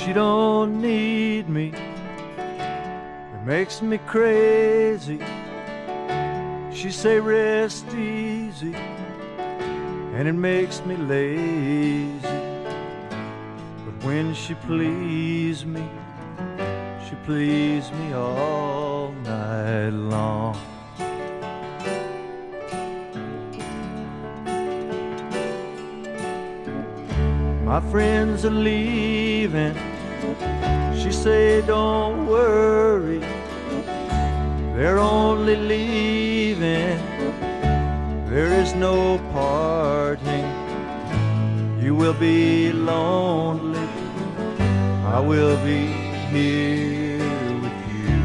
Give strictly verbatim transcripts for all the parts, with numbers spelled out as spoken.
she don't need me, it makes me crazy. She say rest easy, and it makes me lazy. But when she please me, she please me all night long. My friends are leaving, she say don't worry, they're only leaving, there is no parting. You will be lonely, I will be here with you.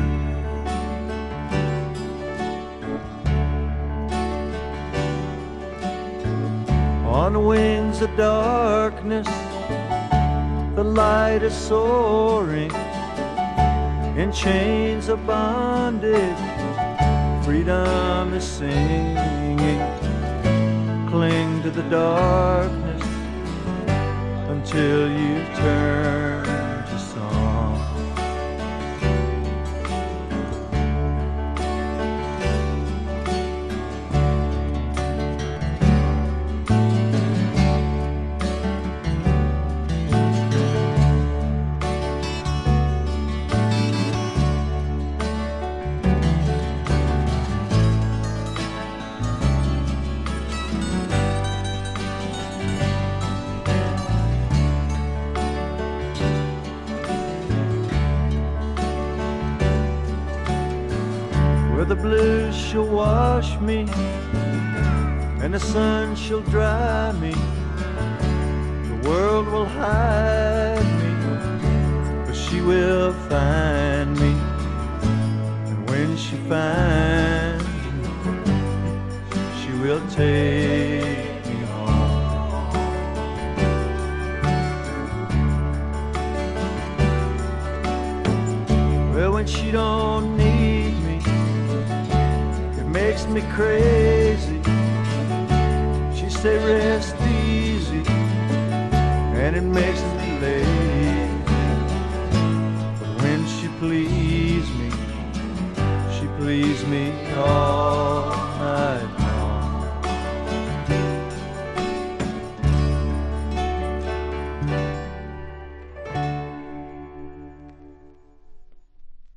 On the wings of darkness, the light is soaring. In chains of bondage, freedom is singing. Cling to the darkness until you turn to song. Where the blues shall wash me and the sun shall dry me, the world will hide me, but she will find me. And when she finds me, she will take me home. Well, when she don't need me, makes me crazy. She say rest easy, and it makes me lazy. But when she please me, she please me all